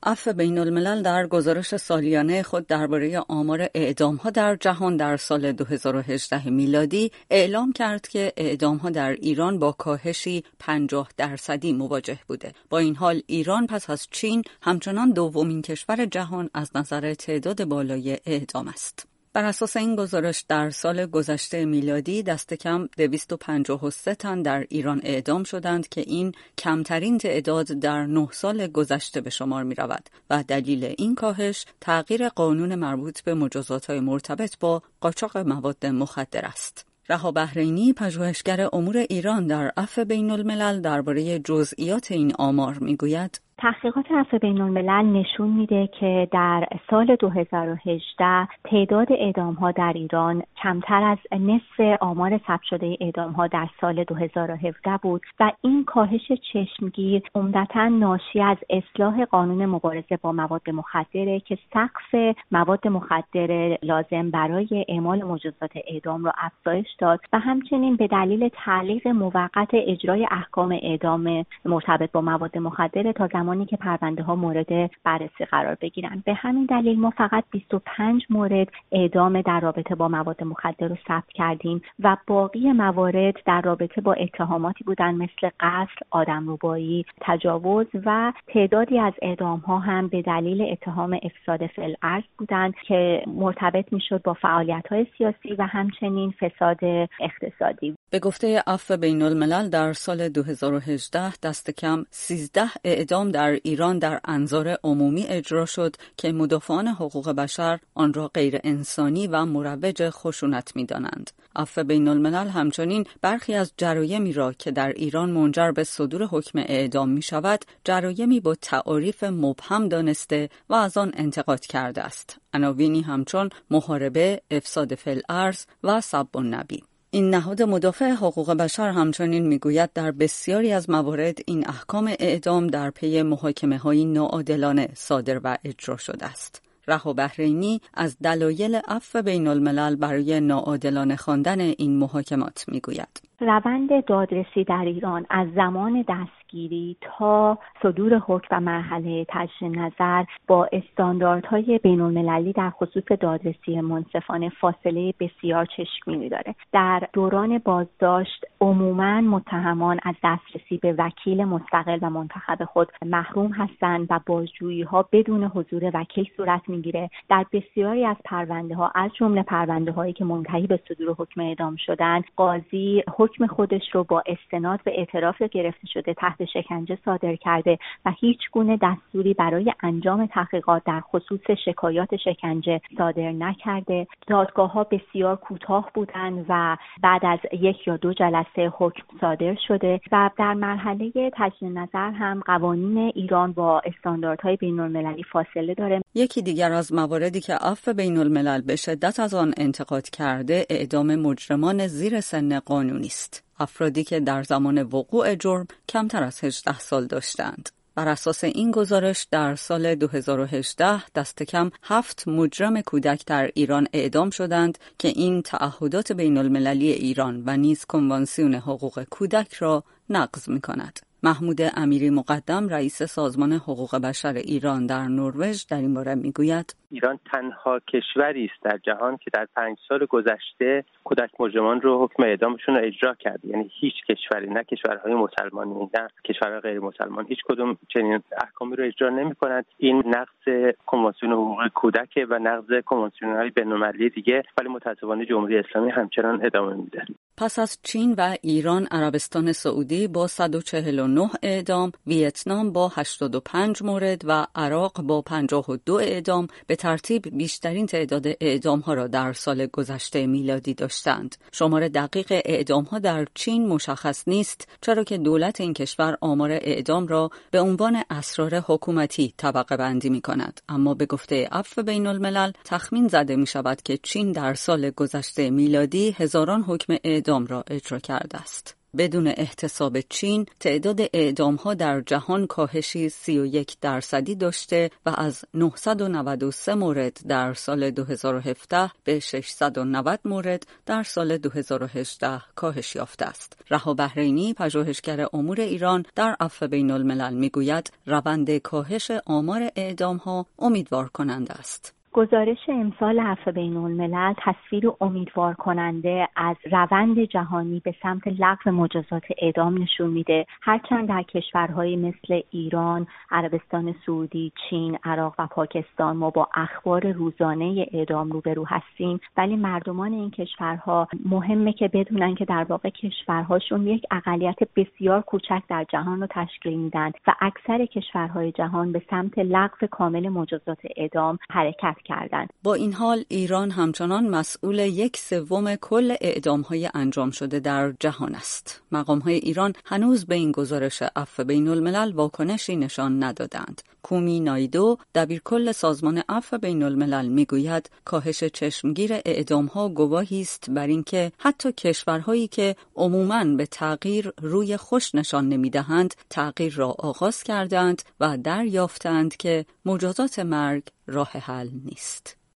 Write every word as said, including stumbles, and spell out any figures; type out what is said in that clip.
عفو بین الملل در گزارش سالیانه خود درباره آمار اعدام‌ها در جهان در سال دو هزار و هجده میلادی اعلام کرد که اعدام‌ها در ایران با کاهشی پنجاه درصدی مواجه بوده. با این حال ایران پس از چین همچنان دومین کشور جهان از نظر تعداد بالای اعدام است. بر اساس این گزارش در سال گذشته میلادی دست کم دویست و پنجاه و سه تن در ایران اعدام شدند که این کمترین تعداد در نه سال گذشته به شمار می رود و دلیل این کاهش تغییر قانون مربوط به مجازات‌های مرتبط با قاچاق مواد مخدر است. رها بحرینی، پژوهشگر امور ایران در عفو بین الملل، درباره جزئیات این آمار می گوید: تحقیقات عفو بین الملل نشون میده که در سال دو هزار و هجده تعداد اعدام‌ها در ایران کمتر از نصف آمار ثبت شده اعدام‌ها در سال دو هزار و هفده بود و این کاهش چشمگیر عمدتاً ناشی از اصلاح قانون مبارزه با مواد مخدره که سقف مواد مخدر لازم برای اعمال مجازات اعدام را افزایش داد و همچنین به دلیل تعلیق موقت اجرای احکام اعدام مرتبط با مواد مخدر تا زمانی که پرونده ها مورد بررسی قرار بگیرن. به همین دلیل ما فقط بیست و پنج مورد اعدام در رابطه با مواد مخدر رو ثبت کردیم و باقی موارد در رابطه با اتهاماتی بودن مثل قتل، آدمربایی، تجاوز و تعدادی از اعدام ها هم به دلیل اتهام افساد فی‌الارض بودن که مرتبط میشد با فعالیت های سیاسی و همچنین فساد اقتصادی. به گفته عفو بین الملل در سال دو هزار و هجده دست کم سیزده اعدام در ایران در انظار عمومی اجرا شد که مدافعان حقوق بشر آن را غیر انسانی و مروج خشونت می‌دانند. عفو بین الملل همچنین برخی از جرایمی را که در ایران منجر به صدور حکم اعدام می‌شود، جرایمی با تعاریف مبهم دانسته و از آن انتقاد کرده است. عناوینی همچون محاربه، افساد فی‌الارض و سب النبی. این نهاد مدافع حقوق بشر همچنین میگوید در بسیاری از موارد این احکام اعدام در پی محاکمه‌های ناعادلانه صادر و اجرا شده است. رها بحرینی از دلایل عفو بین الملل برای ناعادلانه خواندن این محاکمات میگوید: روند دادرسی در ایران از زمان دستگیری تا صدور حکم و مرحله تجدید نظر با استانداردهای بین‌المللی در خصوص دادرسی منصفانه فاصله بسیار چشمگیری داره. در دوران بازداشت عموماً متهمان از دسترسی به وکیل مستقل و منتخب خود محروم هستند و بازجویی‌ها بدون حضور وکیل صورت میگیره. در بسیاری از پرونده‌ها از جمله پرونده‌هایی که منتهی به صدور حکم اعدام شدند، قاضی حکم خودش رو با استناد به اعتراف گرفته شده تحت شکنجه صادر کرده و هیچ گونه دستوری برای انجام تحقیقات در خصوص شکایات شکنجه صادر نکرده. دادگاه‌ها بسیار کوتاه بودند و بعد از یک یا دو جلسه حکم صادر شده و در مرحله تجدید نظر هم قوانین ایران با استانداردهای بین‌المللی فاصله داره. یکی دیگر از مواردی که عفو بین الملل به شدت از آن انتقاد کرده اعدام مجرمان زیر سن قانونی است. افرادی که در زمان وقوع جرم کمتر از هجده سال داشتند. بر اساس این گزارش در سال دو هزار و هجده دست کم هفت مجرم کودک در ایران اعدام شدند که این تعهدات بین المللی ایران و نیز کنوانسیون حقوق کودک را نقض می کند. محمود امیری مقدم، رئیس سازمان حقوق بشر ایران در نروژ، در این باره میگوید: ایران تنها کشوری است در جهان که در پنج سال گذشته کودک مجرمان رو حکم اعدامشون رو اجرا کرده. یعنی هیچ کشوری، نه کشورهای مسلمانی نه کشورهای غیر مسلمان، هیچ کدوم چنین احکامی رو اجرا نمی‌کنند. این نقض کنوانسیون حقوق کودک و نقض کنوانسیون‌های بین‌المللی دیگه، ولی متأسفانه جمهوری اسلامی همچنان ادامه میده. پس از چین و ایران، عربستان سعودی با صد و چهل و نه اعدام، ویتنام با هشتاد و پنج مورد و عراق با پنجاه و دو اعدام به ترتیب بیشترین تعداد اعدام‌ها را در سال گذشته میلادی داشتند. شمار دقیق اعدام‌ها در چین مشخص نیست، چرا که دولت این کشور آمار اعدام را به عنوان اسرار حکومتی طبقه بندی می‌کند. اما به گفته عفو بین الملل تخمین زده می‌شود که چین در سال گذشته میلادی هزاران حکم اعدام را اجرا کرده است. بدون احتساب چین، تعداد اعدام‌ها در جهان کاهشی سی و یک درصدی داشته و از نهصد و نود و سه مورد در سال دو هزار و هفده به ششصد و نود مورد در سال دو هزار و هجده کاهش یافته است. رها بحرینی، پژوهشگر امور ایران در عفو بین الملل میگوید روند کاهش آمار اعدام‌ها امیدوار کننده است. گزارش امسال عفو بین الملل تصویر امیدوار کننده از روند جهانی به سمت لغو مجازات اعدام نشون میده. هرچند در کشورهایی مثل ایران، عربستان سعودی، چین، عراق و پاکستان ما با اخبار روزانه اعدام روبرو هستیم، ولی مردمان این کشورها مهمه که بدونن که در واقع کشورهاشون یک اقلیت بسیار کوچک در جهان رو تشکیل میدن و اکثر کشورهای جهان به سمت لغو کامل مجازات اعدام حرکت کردند. با این حال ایران همچنان مسئول یک سوم کل اعدام‌های انجام شده در جهان است. مقام‌های ایران هنوز به این گزارش عفو بین الملل واکنشی نشان ندادند. کومی نایدو، دبیرکل سازمان عفو بین الملل میگوید کاهش چشمگیر اعدام‌ها گواهی است بر اینکه حتی کشورهایی که عموماً به تغییر روی خوش نشان نمی‌دهند، تغییر را آغاز کردند و دریافتند که مجازات مرگ راه حل نیست.